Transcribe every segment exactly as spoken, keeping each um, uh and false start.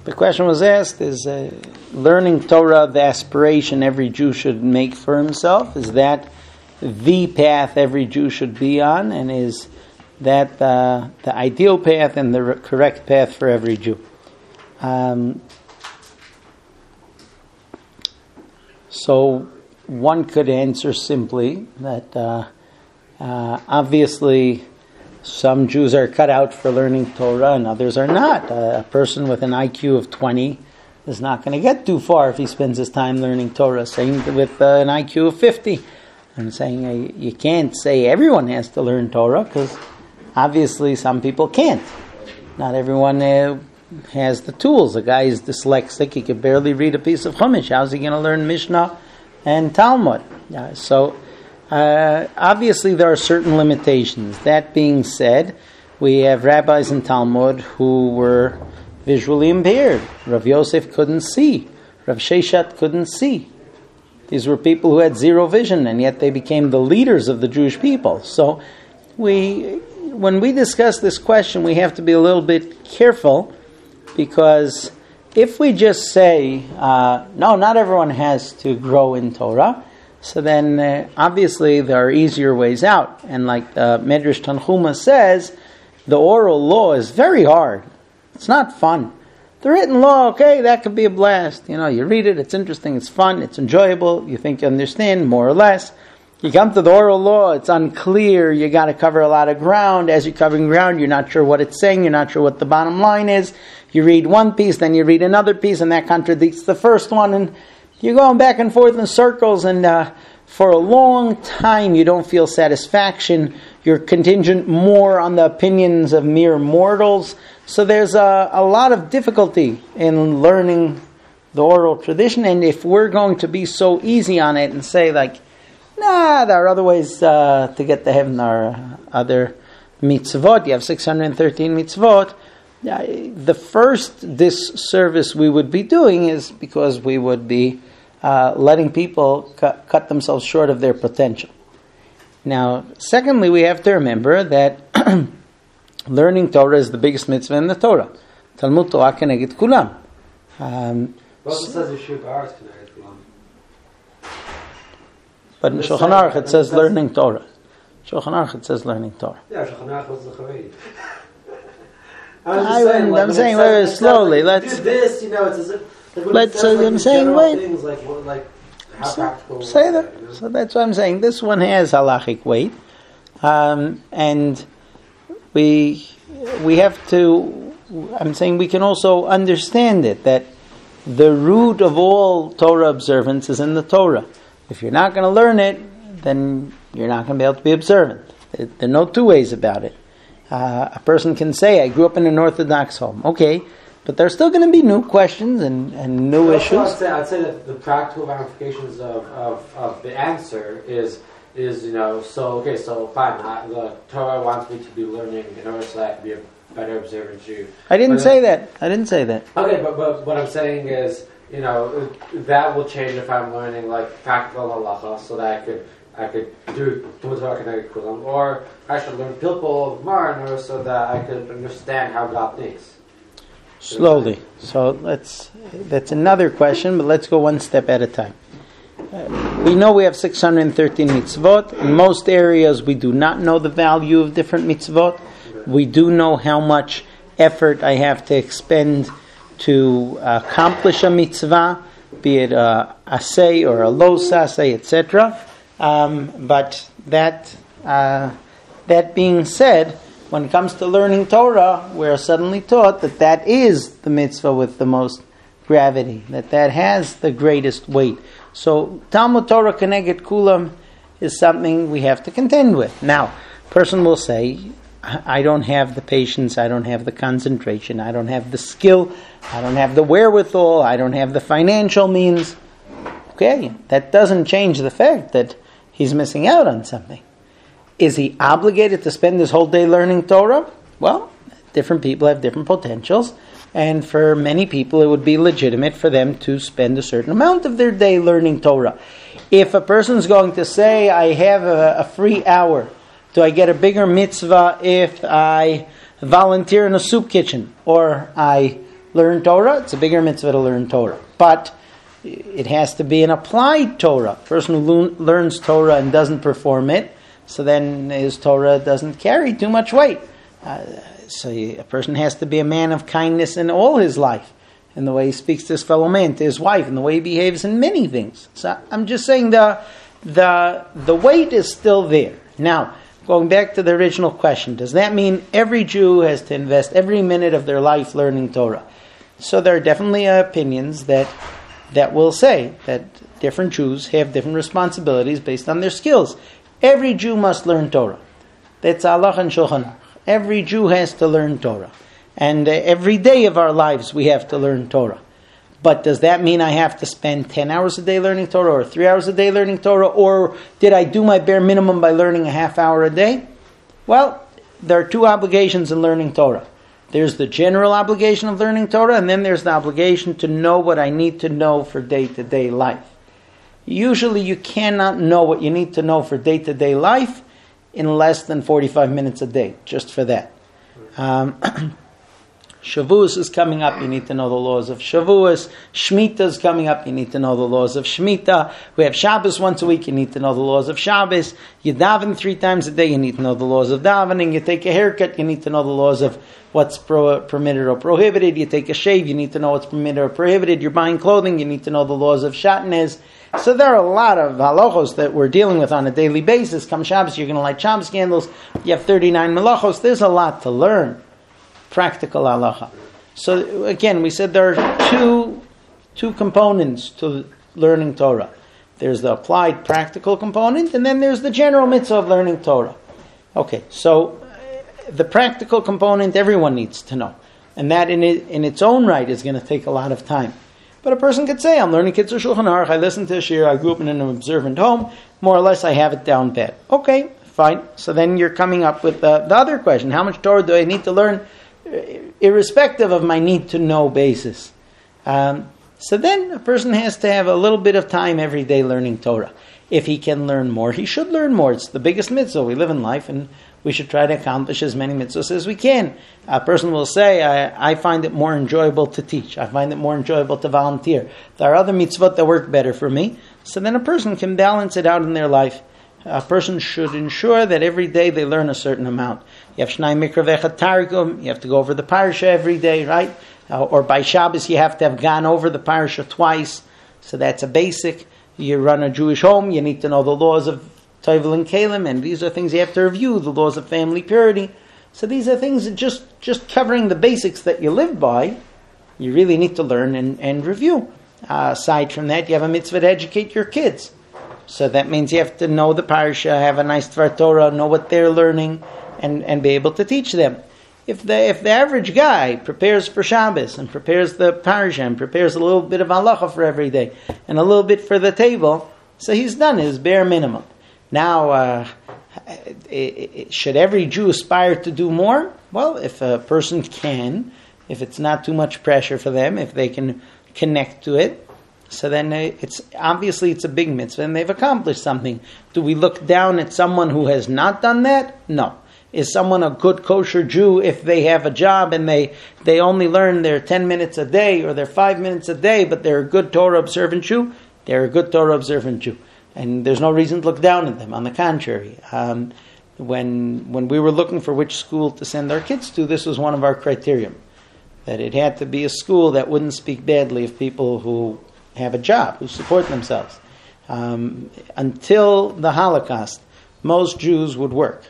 The question was asked, is uh, learning Torah the aspiration every Jew should make for himself? Is that the path every Jew should be on? And is that uh, the ideal path and the correct path for every Jew? Um, so one could answer simply that uh, uh, obviously some Jews are cut out for learning Torah and others are not. Uh, a person with an I Q of twenty is not going to get too far if he spends his time learning Torah. Same with uh, an I Q of fifty. I'm saying uh, you can't say everyone has to learn Torah because obviously some people can't. Not everyone uh, has the tools. A guy is dyslexic, he can barely read a piece of Chumash. How's he going to learn Mishnah and Talmud? Uh, so uh, obviously there are certain limitations. That being said, we have rabbis in Talmud who were visually impaired. Rav Yosef couldn't see. Rav Sheshet couldn't see. These were people who had zero vision, and yet they became the leaders of the Jewish people. So we, when we discuss this question, we have to be a little bit careful, because if we just say, uh, no, not everyone has to grow in Torah, so then uh, obviously there are easier ways out. And like uh, Medrash Tanchuma says, the oral law is very hard. It's not fun. The written law, okay, that could be a blast. You know, you read it, it's interesting, it's fun, it's enjoyable, you think you understand, more or less. You come to the oral law, it's unclear, you got to cover a lot of ground. As you're covering ground, you're not sure what it's saying, you're not sure what the bottom line is. You read one piece, then you read another piece, and that contradicts the first one, and you're going back and forth in circles, and uh, for a long time you don't feel satisfaction. You're contingent more on the opinions of mere mortals. So there's a, a lot of difficulty in learning the oral tradition, and if we're going to be so easy on it and say like, nah, there are other ways uh, to get to heaven, there are other mitzvot, you have six hundred thirteen mitzvot, the first disservice we would be doing is because we would be uh, letting people cut, cut themselves short of their potential. Now, secondly, we have to remember that learning Torah is the biggest mitzvah in the Torah. Talmud Torah keneged kulam. Um, well, it says Yeshua Bar is keneged kulam. But in Shulchan Aruch it says learning Torah. Shulchan Aruch it says learning Torah. Yeah, Shulchan Aruch was the Chavei. I'm saying, like, I'm saying very slowly. Like, let's do this, you know, it's as if, like let's. Says, like, I'm saying wait. Things, like, what, like how so, practical. Say that. that you know? So that's what I'm saying. This one has halachic weight, um, and we we have to. I'm saying we can also understand it that the root of all Torah observance is in the Torah. If you're not going to learn it, then you're not going to be able to be observant. There are no two ways about it. Uh, a person can say, I grew up in an Orthodox home. Okay, but there's still going to be new questions and, and new so issues. I'd say, I'd say that the practical ramifications of, of, of the answer is, is, you know, so, okay, so fine, I, the Torah wants me to be learning in order so that I can be a better observant Jew. I didn't but say then, that. I didn't say that. Okay, but, but what I'm saying is, you know, that will change if I'm learning, like, practical halacha so that I could I could do Talmud Torah keneged kulam, or I should learn Pilpul of Gemara in order so that I could understand how God thinks. Slowly. So let's. That's another question, but let's go one step at a time. Uh, we know we have six hundred thirteen mitzvot. In most areas, we do not know the value of different mitzvot. We do know how much effort I have to expend to accomplish a mitzvah, be it a asay or a lo sasay, et cetera. Um, but that uh, that being said, when it comes to learning Torah, we're suddenly taught that that is the mitzvah with the most gravity, that that has the greatest weight. So Talmud Torah keneged kulam is something we have to contend with. Now, a person will say, I don't have the patience, I don't have the concentration, I don't have the skill, I don't have the wherewithal, I don't have the financial means. Okay, that doesn't change the fact that he's missing out on something. Is he obligated to spend his whole day learning Torah? Well, different people have different potentials, and for many people it would be legitimate for them to spend a certain amount of their day learning Torah. If a person's going to say, I have a, a free hour, do I get a bigger mitzvah if I volunteer in a soup kitchen, or I learn Torah, it's a bigger mitzvah to learn Torah. But it has to be an applied Torah. A person who lo- learns Torah and doesn't perform it, so then his Torah doesn't carry too much weight. Uh, so he, a person has to be a man of kindness in all his life, in the way he speaks to his fellow man, to his wife, in the way he behaves in many things. So I'm just saying the the the weight is still there. Now, going back to the original question, does that mean every Jew has to invest every minute of their life learning Torah? So there are definitely opinions that that will say that different Jews have different responsibilities based on their skills. Every Jew must learn Torah. That's Halach and Shulchan Aruch. Every Jew has to learn Torah. And uh, every day of our lives we have to learn Torah. But does that mean I have to spend ten hours a day learning Torah, or three hours a day learning Torah, or did I do my bare minimum by learning a half hour a day? Well, there are two obligations in learning Torah. There's the general obligation of learning Torah, and then there's the obligation to know what I need to know for day-to-day life. Usually you cannot know what you need to know for day-to-day life in less than forty-five minutes a day, just for that. Um, Shavuos is coming up, you need to know the laws of Shavuos. Shemitah is coming up, you need to know the laws of Shemitah. We have Shabbos once a week, you need to know the laws of Shabbos. You daven three times a day, you need to know the laws of davening. You take a haircut, you need to know the laws of what's pro- permitted or prohibited. You take a shave, you need to know what's permitted or prohibited. You're buying clothing, you need to know the laws of Shatnez. So there are a lot of halachos that we're dealing with on a daily basis. Come Shabbos, you're going to light Shabbos candles. You have thirty-nine melachos. There's a lot to learn. Practical halacha. So again, we said there are two two components to learning Torah. There's the applied practical component, and then there's the general mitzvah of learning Torah. Okay, so the practical component everyone needs to know, and that in it, in its own right is going to take a lot of time. But a person could say, I'm learning Kitzur Shulchan Aruch, I listen to a shir, I grew up in an observant home, more or less I have it down pat. Okay, fine. So then you're coming up with the, the other question, how much Torah do I need to learn, irrespective of my need-to-know basis? Um, so then a person has to have a little bit of time every day learning Torah. If he can learn more, he should learn more. It's the biggest mitzvah. We live in life, and we should try to accomplish as many mitzvahs as we can. A person will say, I, I find it more enjoyable to teach. I find it more enjoyable to volunteer. There are other mitzvot that work better for me. So then a person can balance it out in their life. A person should ensure that every day they learn a certain amount. You have Shnai Mikra V'Echad Targum, you have to go over the parsha every day, right? Uh, or by Shabbos you have to have gone over the parsha twice. So that's a basic. You run a Jewish home, you need to know the laws of Tovel and Kalim, and these are things you have to review, the laws of family purity. So these are things that just, just covering the basics that you live by, you really need to learn and, and review. Uh, aside from that, you have a mitzvah to educate your kids. So that means you have to know the parsha, have a nice Dvar Torah, know what they're learning, and, and be able to teach them. If the if the average guy prepares for Shabbos and prepares the parsha and prepares a little bit of halacha for every day and a little bit for the table, so he's done his bare minimum. Now, uh, it, it, should every Jew aspire to do more? Well, if a person can, if it's not too much pressure for them, if they can connect to it, so then it's obviously it's a big mitzvah and they've accomplished something. Do we look down at someone who has not done that? No. Is someone a good kosher Jew if they have a job and they, they only learn their ten minutes a day or their five minutes a day, but they're a good Torah observant Jew? They're a good Torah observant Jew. And there's no reason to look down at them. On the contrary, um, when when we were looking for which school to send our kids to, this was one of our criteria. That it had to be a school that wouldn't speak badly of people who have a job, who support themselves. Um, until the Holocaust, most Jews would work.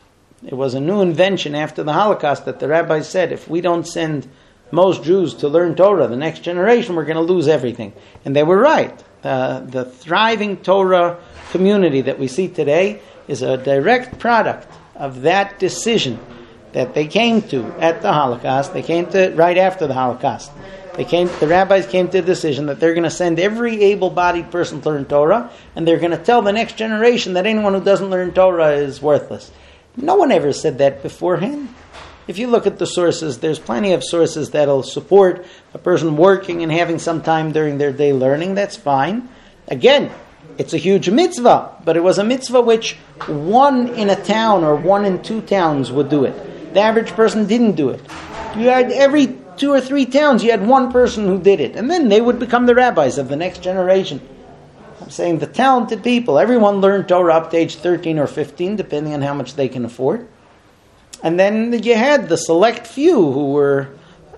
It was a new invention after the Holocaust that the rabbis said, if we don't send most Jews to learn Torah, the next generation, we're going to lose everything. And they were right. Uh, the thriving Torah community that we see today is a direct product of that decision that they came to at the Holocaust. They came to right after the Holocaust. They came. The rabbis came to a decision that they're going to send every able-bodied person to learn Torah, and they're going to tell the next generation that anyone who doesn't learn Torah is worthless. No one ever said that beforehand. If you look at the sources, there's plenty of sources that'll support a person working and having some time during their day learning. That's fine. Again, it's a huge mitzvah, but it was a mitzvah which one in a town or one in two towns would do it. The average person didn't do it. You had every two or three towns, you had one person who did it. And then they would become the rabbis of the next generation. I'm saying the talented people. Everyone learned Torah up to age thirteen or fifteen, depending on how much they can afford. And then you had the select few who were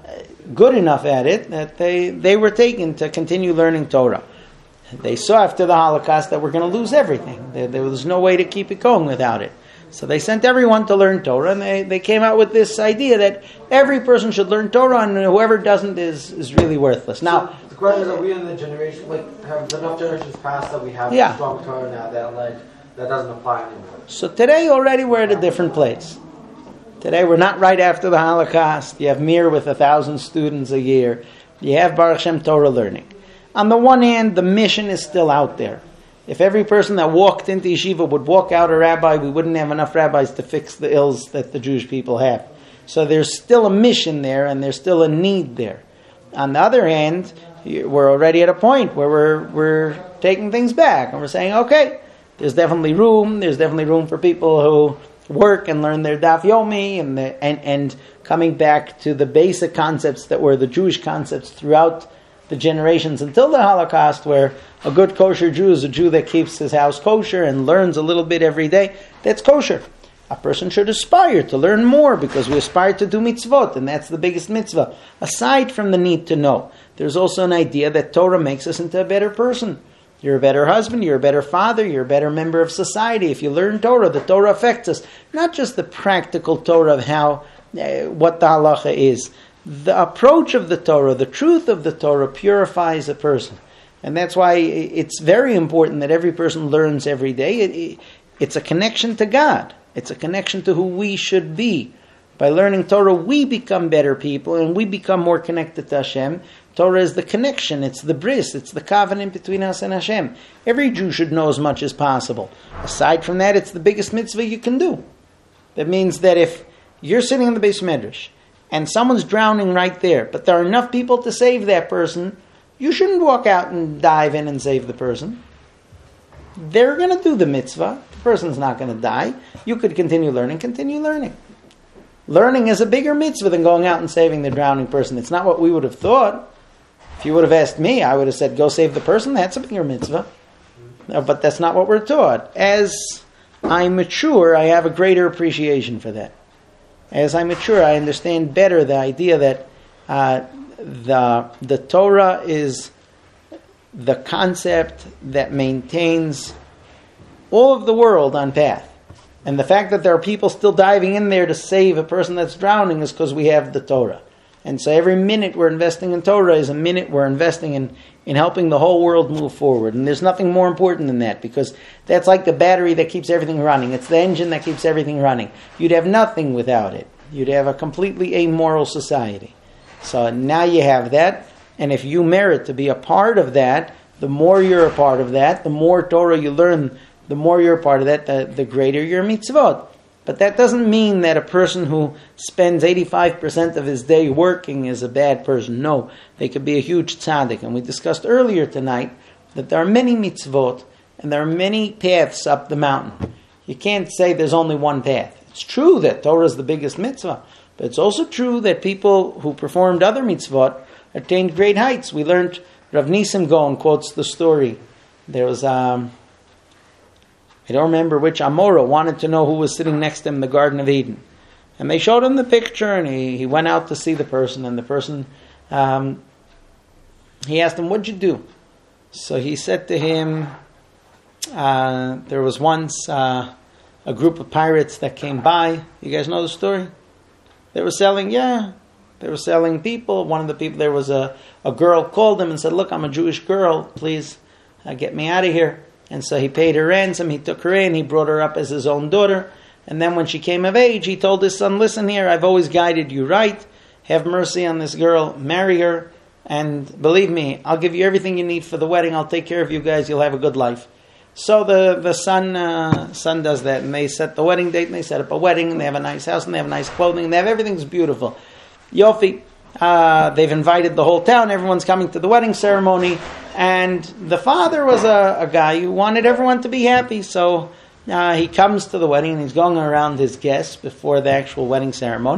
good enough at it that they, they were taken to continue learning Torah. They saw after the Holocaust that we're going to lose everything. There, there was no way to keep it going without it. So they sent everyone to learn Torah, and they, they came out with this idea that every person should learn Torah, and whoever doesn't is, is really worthless. Now, the question is, are we in the generation, like, have enough generations passed that we have yeah. strong Torah now that, like, that doesn't apply anymore? So today already we're at a different place. Today we're not right after the Holocaust. You have Mir with a thousand students a year. You have Baruch Hashem Torah learning. On the one hand, the mission is still out there. If every person that walked into yeshiva would walk out a rabbi, we wouldn't have enough rabbis to fix the ills that the Jewish people have. So there's still a mission there, and there's still a need there. On the other hand, we're already at a point where we're we're taking things back, and we're saying, okay, there's definitely room. There's definitely room for people who work and learn their daf yomi, and the, and and coming back to the basic concepts that were the Jewish concepts throughout the generations until the Holocaust, where a good kosher Jew is a Jew that keeps his house kosher and learns a little bit every day. That's kosher. A person should aspire to learn more because we aspire to do mitzvot, and that's the biggest mitzvah. Aside from the need to know, there's also an idea that Torah makes us into a better person. You're a better husband, you're a better father, you're a better member of society. If you learn Torah, the Torah affects us. Not just the practical Torah of how, uh, what the halacha is. The approach of the Torah, the truth of the Torah purifies a person. And that's why it's very important that every person learns every day. It, it, it's a connection to God. It's a connection to who we should be. By learning Torah, we become better people and we become more connected to Hashem. Torah is the connection, it's the bris, it's the covenant between us and Hashem. Every Jew should know as much as possible. Aside from that, it's the biggest mitzvah you can do. That means that if you're sitting in the Beis Medrash and someone's drowning right there, but there are enough people to save that person, you shouldn't walk out and dive in and save the person. They're going to do the mitzvah. The person's not going to die. You could continue learning, continue learning. Learning is a bigger mitzvah than going out and saving the drowning person. It's not what we would have thought. If you would have asked me, I would have said, go save the person. That's a bigger mitzvah. No, but that's not what we're taught. As I mature, I have a greater appreciation for that. As I mature, I understand better the idea that uh, the the Torah is the concept that maintains all of the world on path. And the fact that there are people still diving in there to save a person that's drowning is because we have the Torah. And so every minute we're investing in Torah is a minute we're investing in, in helping the whole world move forward. And there's nothing more important than that, because that's like the battery that keeps everything running. It's the engine that keeps everything running. You'd have nothing without it. You'd have a completely amoral society. So now you have that. And if you merit to be a part of that, the more you're a part of that, the more Torah you learn, the more you're a part of that, the, the greater your mitzvot. But that doesn't mean that a person who spends eighty-five percent of his day working is a bad person. No, they could be a huge tzaddik. And we discussed earlier tonight that there are many mitzvot and there are many paths up the mountain. You can't say there's only one path. It's true that Torah is the biggest mitzvah, but it's also true that people who performed other mitzvot attained great heights. We learned, Rav Nisim Gaon quotes the story. There was... Um, I don't remember which Amora wanted to know who was sitting next to him in the Garden of Eden. And they showed him the picture, and he, he went out to see the person, and the person, um, he asked him, what'd you do? So he said to him, uh, there was once uh, a group of pirates that came by. You guys know the story? They were selling, yeah, they were selling people. One of the people, there was a, a girl called him and said, look, I'm a Jewish girl, please uh, get me out of here. And so he paid her ransom, he took her in, he brought her up as his own daughter. And then when she came of age, he told his son, listen here, I've always guided you right. Have mercy on this girl, marry her, and believe me, I'll give you everything you need for the wedding. I'll take care of you guys, you'll have a good life. So the, the son uh, son does that, and they set the wedding date, and they set up a wedding, and they have a nice house, and they have nice clothing, and they have everything's beautiful. Yofi. Uh, they've invited the whole town. Everyone's coming to the wedding ceremony. And the father was a, a guy who wanted everyone to be happy. So uh, he comes to the wedding and he's going around his guests before the actual wedding ceremony.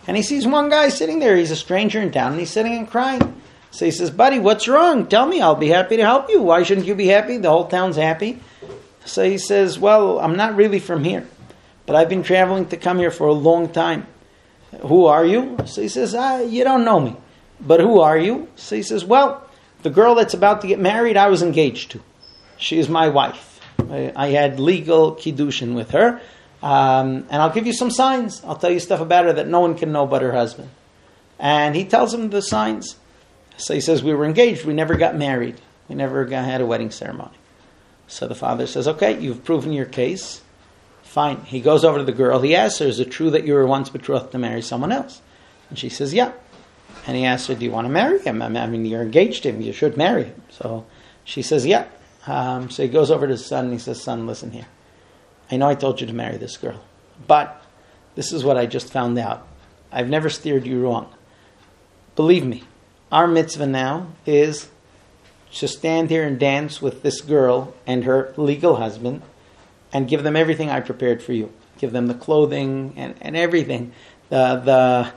And he sees one guy sitting there. He's a stranger in town, and he's sitting and crying. So he says, buddy, what's wrong? Tell me. I'll be happy to help you. Why shouldn't you be happy? The whole town's happy. So he says, well, I'm not really from here, but I've been traveling to come here for a long time. Who are you? So he says, ah, you don't know me. But who are you? So he says, well, the girl that's about to get married, I was engaged to. She is my wife. I, I had legal kiddushin with her. Um, and I'll give you some signs. I'll tell you stuff about her that no one can know but her husband. And he tells him the signs. So he says, we were engaged. We never got married. We never got, had a wedding ceremony. So the father says, okay, you've proven your case. Fine. He goes over to the girl. He asks her, is it true that you were once betrothed to marry someone else? And she says, yeah. And he asks her, do you want to marry him? I mean, you're engaged to him. You should marry him. So she says, yeah. Um, so he goes over to his son and he says, son, listen here. I know I told you to marry this girl, but this is what I just found out. I've never steered you wrong. Believe me, our mitzvah now is to stand here and dance with this girl and her legal husband and give them everything I prepared for you. Give them the clothing and, and everything. The, the,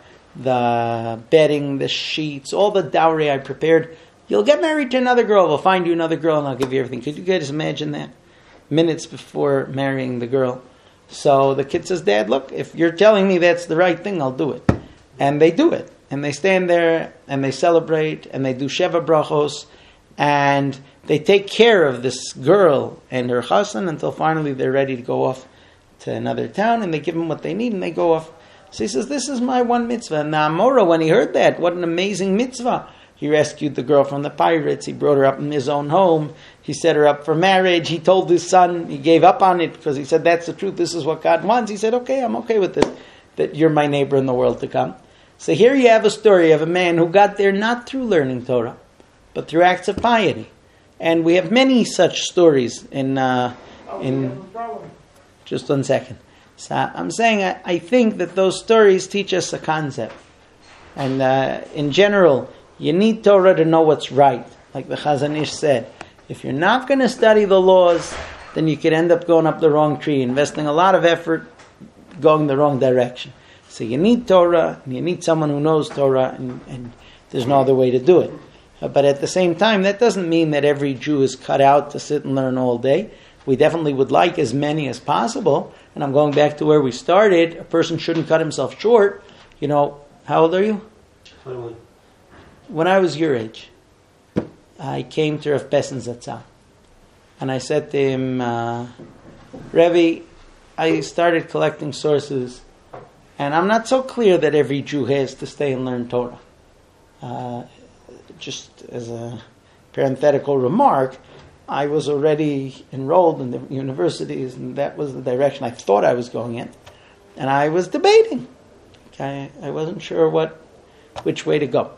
the bedding, the sheets, all the dowry I prepared. You'll get married to another girl. We'll find you another girl and I'll give you everything. Could you guys imagine that? Minutes before marrying the girl. So the kid says, Dad, look, if you're telling me that's the right thing, I'll do it. And they do it. And they stand there and they celebrate and they do Sheva Brachos. And they take care of this girl and her chassan until finally they're ready to go off to another town, and they give them what they need and they go off. So he says, this is my one mitzvah. And Amora, when he heard that, what an amazing mitzvah. He rescued the girl from the pirates. He brought her up in his own home. He set her up for marriage. He told his son, he gave up on it because he said, that's the truth. This is what God wants. He said, okay, I'm okay with this, that you're my neighbor in the world to come. So here you have a story of a man who got there not through learning Torah, but through acts of piety. And we have many such stories in, uh, in just one second. So I'm saying I, I think that those stories teach us a concept. And uh, in general, you need Torah to know what's right. Like the Chazon Ish said, if you're not going to study the laws, then you could end up going up the wrong tree, investing a lot of effort, going the wrong direction. So you need Torah, and you need someone who knows Torah, and, and there's no other way to do it. But at the same time, that doesn't mean that every Jew is cut out to sit and learn all day. We definitely would like as many as possible. And I'm going back to where we started. A person shouldn't cut himself short. You know, how old are you? twenty-one. When I was your age, I came to Rav Pessin Zatzal. And I said to him, uh, Rebbe, I started collecting sources. And I'm not so clear that every Jew has to stay and learn Torah. Uh, just as a parenthetical remark, I was already enrolled in the universities, and that was the direction I thought I was going in. And I was debating. Okay, I wasn't sure what, which way to go.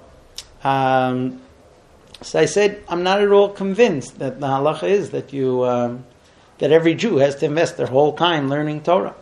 Um, so I said, I'm not at all convinced that the halacha is that you, um, that every Jew has to invest their whole time learning Torah.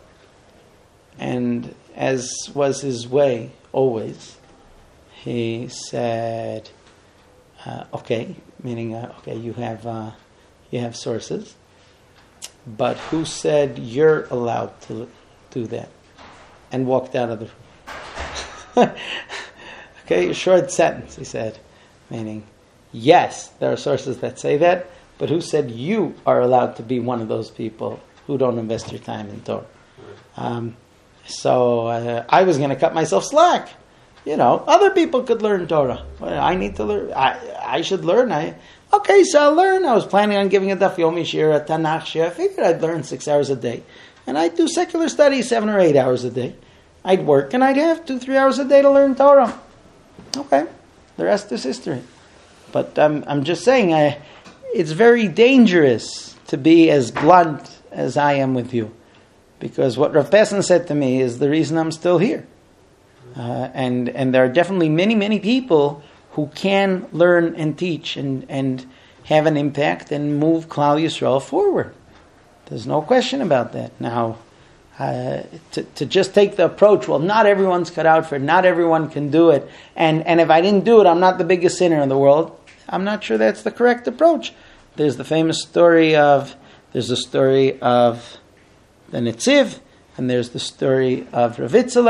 And as was his way always, he said, uh, okay, meaning, uh, okay, you have uh, you have sources, but who said you're allowed to do that? And walked out of the room. Okay, a short sentence, he said, meaning, yes, there are sources that say that, but who said you are allowed to be one of those people who don't invest your time in Torah? Um, so uh, I was going to cut myself slack. You know, other people could learn Torah. Well, I need to learn. I I should learn. I okay, so I'll learn. I was planning on giving a Daf Yomi Shir, a Tanakh Shir. I figured I'd learn six hours a day, and I'd do secular studies seven or eight hours a day. I'd work, and I'd have two, three hours a day to learn Torah. Okay, the rest is history. But I'm I'm just saying, I, it's very dangerous to be as blunt as I am with you, because what Rav Pessin said to me is the reason I'm still here. Uh, and and there are definitely many, many people who can learn and teach and, and have an impact and move Klal Yisrael forward. There's no question about that. Now, uh, to, to just take the approach, well, not everyone's cut out for it, not everyone can do it, and, and if I didn't do it, I'm not the biggest sinner in the world, I'm not sure that's the correct approach. There's the famous story of, there's the story of the Netziv, and there's the story of Rav Itzela.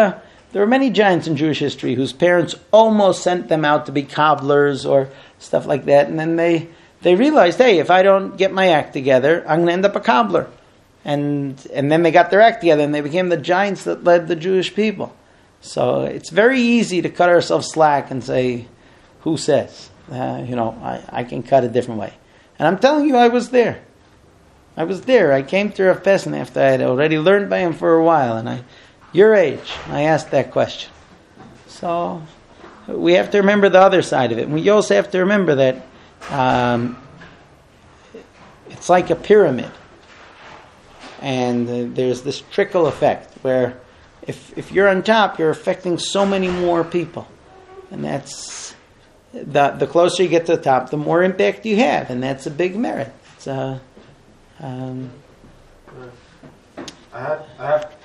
there were many giants in Jewish history whose parents almost sent them out to be cobblers or stuff like that, and then they they realized, hey, if I don't get my act together, I'm going to end up a cobbler. And and then they got their act together, and they became the giants that led the Jewish people. So it's very easy to cut ourselves slack and say, who says? Uh, you know, I, I can cut a different way. And I'm telling you, I was there. I was there. I came to Rav Pessin after I had already learned by him for a while, and I, your age, I asked that question. So we have to remember the other side of it. We also have to remember that um, it's like a pyramid. And uh, there's this trickle effect where if if you're on top, you're affecting so many more people. And that's, the the closer you get to the top, the more impact you have. And that's a big merit. It's a, um, I have, I have